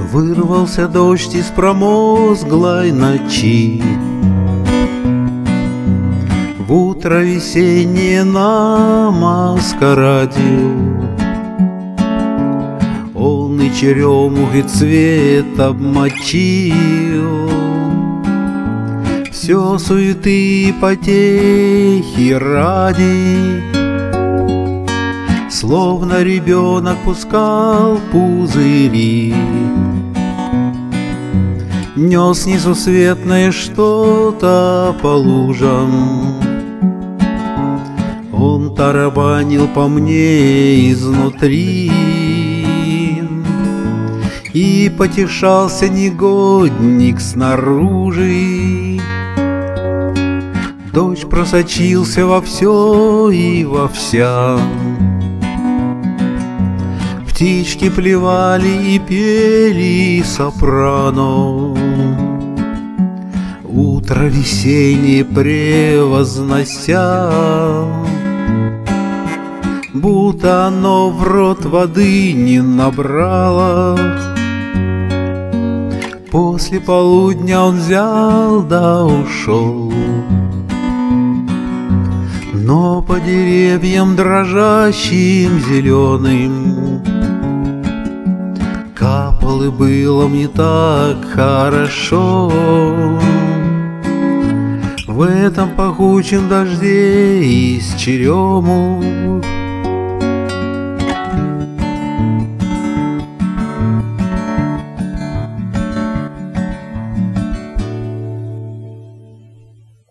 Вырвался дождь из промозглой ночи, в утро весеннее на маскараде. Он и черемухи цвет обмочил, все суеты и потехи ради. Словно ребенок пускал пузыри, нес несусветное что-то по лужам. Он тарабанил по мне изнутри и потешался негодник снаружи. Дождь просочился во все и во вся, птички плевали и пели сопрано, утро весеннее превознося, будто оно в рот воды не набрало. После полудня он взял да ушел, но по деревьям дрожащим зеленым капал, и было мне так хорошо. В этом пахучем дожде из черемух